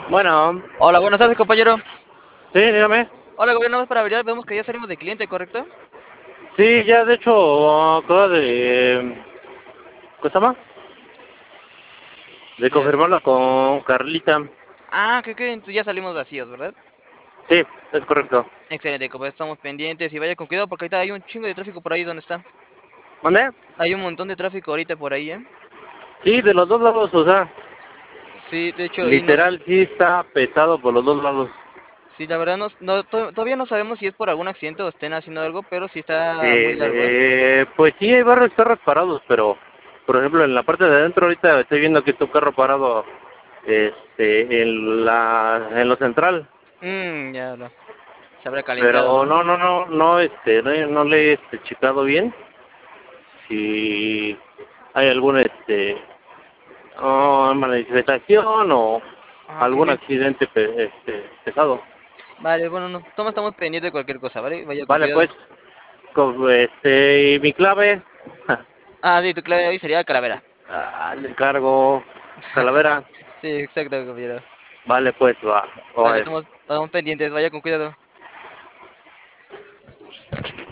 Bueno, Hola, buenas tardes, compañero. sí, dígame. Hola, gobierno, más para averiguar, vemos que ya salimos de cliente, ¿correcto? Sí, ya de hecho acabo de... ¿Cómo se llama? De Ya. confirmarla con Carlita. Ah, que entonces ya salimos vacíos, ¿verdad? Sí, es correcto. Excelente, como estamos pendientes y vaya con cuidado porque ahorita hay un chingo de tráfico por ahí donde está. ¿Mande? Hay un montón de tráfico ahorita por ahí, ¿eh? Sí, de los dos lados, o sea, Sí, de hecho, y no, literal sí está pesado por los dos lados. sí, la verdad todavía no sabemos si es por algún accidente o estén haciendo algo, pero sí está muy largo, ¿eh? Pues sí, hay varios carros parados, pero por ejemplo en la parte de adentro ahorita estoy viendo que está un carro parado en lo central. Ya se habrá calentado, Pero ¿no? no le he checado bien si hay algún manifestación o Ah, algún que. accidente pesado. Vale, bueno, no, estamos pendientes de cualquier cosa, ¿vale? Vaya con Vale, cuidado. pues, y mi clave, Ah, sí, tu clave hoy sería calavera. le encargo, calavera. Sí, exacto, compañero. Vale, pues, va. Vale, Oye. estamos pendientes, vaya con cuidado.